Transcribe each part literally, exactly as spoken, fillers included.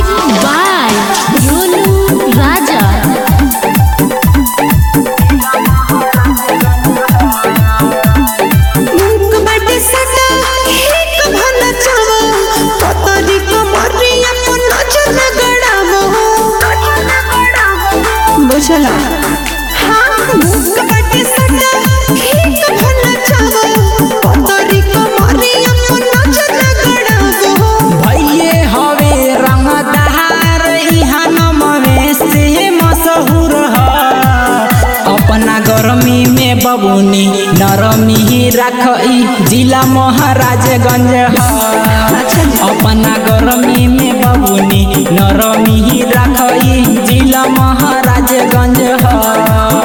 by Ronu Raja. चला हाँ कबड्डी सट्टा खेत भला चावो पतरी कमरी अपना चला गड़ावो भइले हवे रंगदार इहा नमवे से मशहूर ह अपना गरमी में बबुनी नरमी राखई जिला महाराजगंज ह अपना गरमी में बबुनी नरमी राखई जिला महाराजगंज ह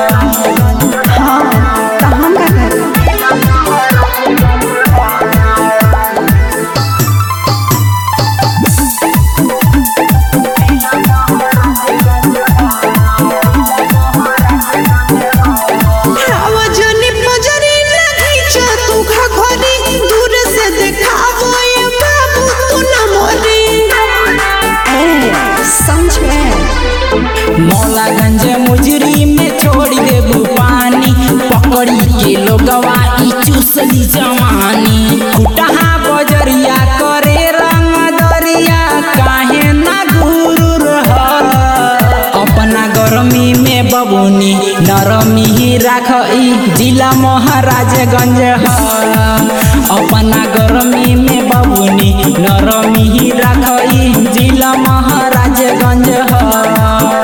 मौलागंज मुजरी में छोड़ी देबू पानी पकड़ी के लोगवा ई चूसली जवानी कुटहा बजरिया करे रंग दरिया काहे ना गुरूर ह अपना गरमी में बबुनी नरमी राखई जिला महाराजगंज ह अपना गरमी में बबुनी नरमी राखई जिला महाराजगंज ह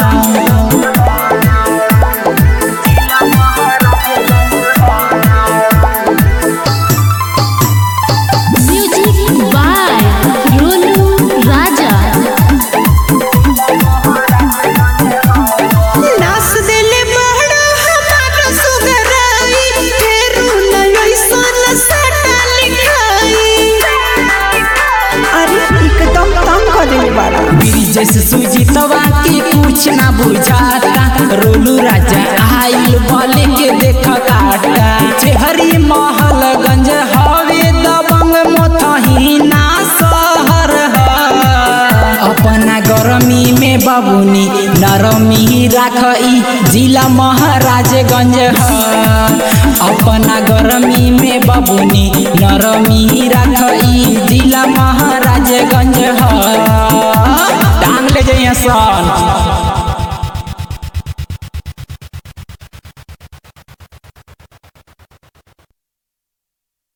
जैसे सुजीतवा के कुछ ना बुझाता रोलू राजा आइल भले के देख काटा चेहरी महलगंज हवे दबंग मोथही ना शहर ह अपना गरमी में बबुनी नरमी राखई जिला महाराजगंज ह अपना गरमी में बबुनी नरमी राखई जिला महाराजगंज ह टांग ले जइया सन।